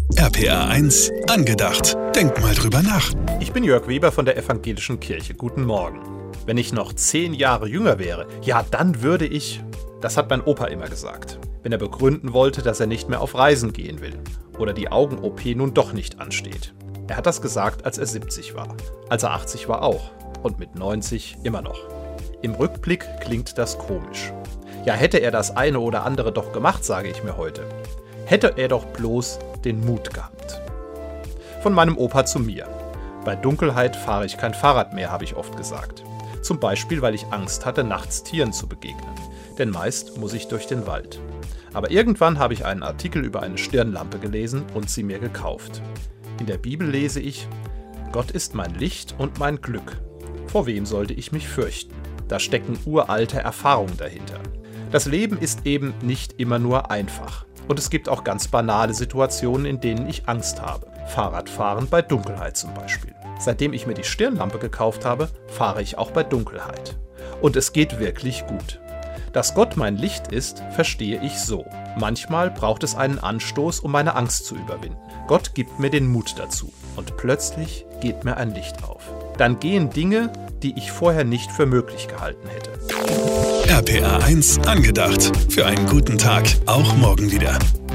RPR 1 angedacht. Denk mal drüber nach. Ich bin Jörg Weber von der Evangelischen Kirche. Guten Morgen. Wenn ich noch 10 Jahre jünger wäre, ja, dann würde ich... Das hat mein Opa immer gesagt. Wenn er begründen wollte, dass er nicht mehr auf Reisen gehen will. Oder die Augen-OP nun doch nicht ansteht. Er hat das gesagt, als er 70 war. Als er 80 war auch. Und mit 90 immer noch. Im Rückblick klingt das komisch. Ja, hätte er das eine oder andere doch gemacht, sage ich mir heute. Hätte er doch bloß den Mut gehabt. Von meinem Opa zu mir. Bei Dunkelheit fahre ich kein Fahrrad mehr, habe ich oft gesagt. Zum Beispiel, weil ich Angst hatte, nachts Tieren zu begegnen. Denn meist muss ich durch den Wald. Aber irgendwann habe ich einen Artikel über eine Stirnlampe gelesen und sie mir gekauft. In der Bibel lese ich: Gott ist mein Licht und mein Glück. Vor wem sollte ich mich fürchten? Da stecken uralte Erfahrungen dahinter. Das Leben ist eben nicht immer nur einfach. Und es gibt auch ganz banale Situationen, in denen ich Angst habe. Fahrradfahren bei Dunkelheit zum Beispiel. Seitdem ich mir die Stirnlampe gekauft habe, fahre ich auch bei Dunkelheit. Und es geht wirklich gut. Dass Gott mein Licht ist, verstehe ich so. Manchmal braucht es einen Anstoß, um meine Angst zu überwinden. Gott gibt mir den Mut dazu. Und plötzlich geht mir ein Licht auf. Dann gehen Dinge, die ich vorher nicht für möglich gehalten hätte. RPR 1 angedacht. Für einen guten Tag. Auch morgen wieder.